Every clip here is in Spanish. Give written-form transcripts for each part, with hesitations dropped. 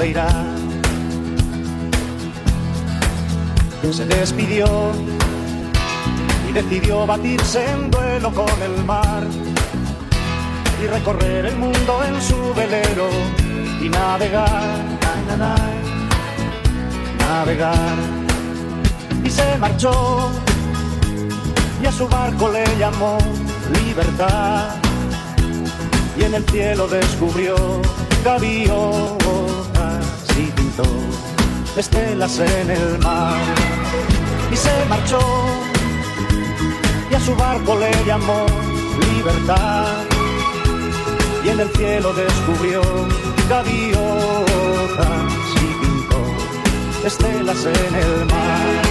dónde irá. Se despidió y decidió batirse en duelo con el mar y recorrer el mundo en su velero y navegar, navegar. Y se marchó y a su barco le llamó Libertad, y en el cielo descubrió gaviotas y pintó estelas en el mar. Y se marchó y a su barco le llamó Libertad, y en el cielo descubrió gaviotas y pintó estelas en el mar.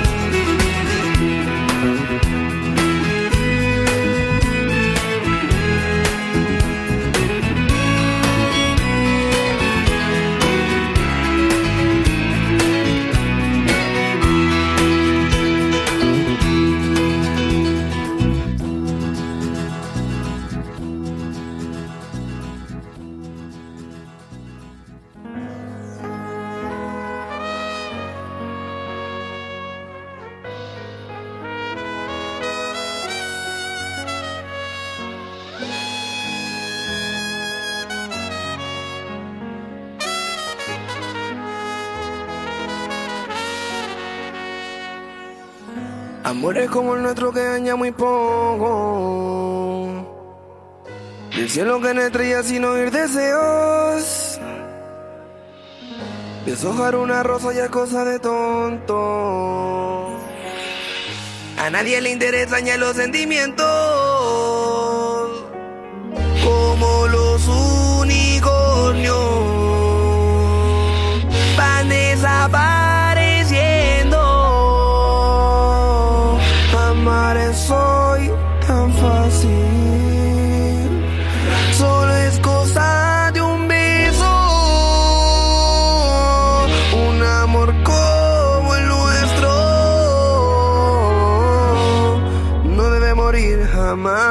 Amores como el nuestro que daña muy poco, del cielo que no estrella sin oír deseos, deshojar una rosa ya es cosa de tonto. A nadie le interesan ya los sentimientos, como los unicornios van desapareciendo. Amar es hoy tan fácil, solo es cosa de un beso. Un amor como el nuestro no debe morir jamás.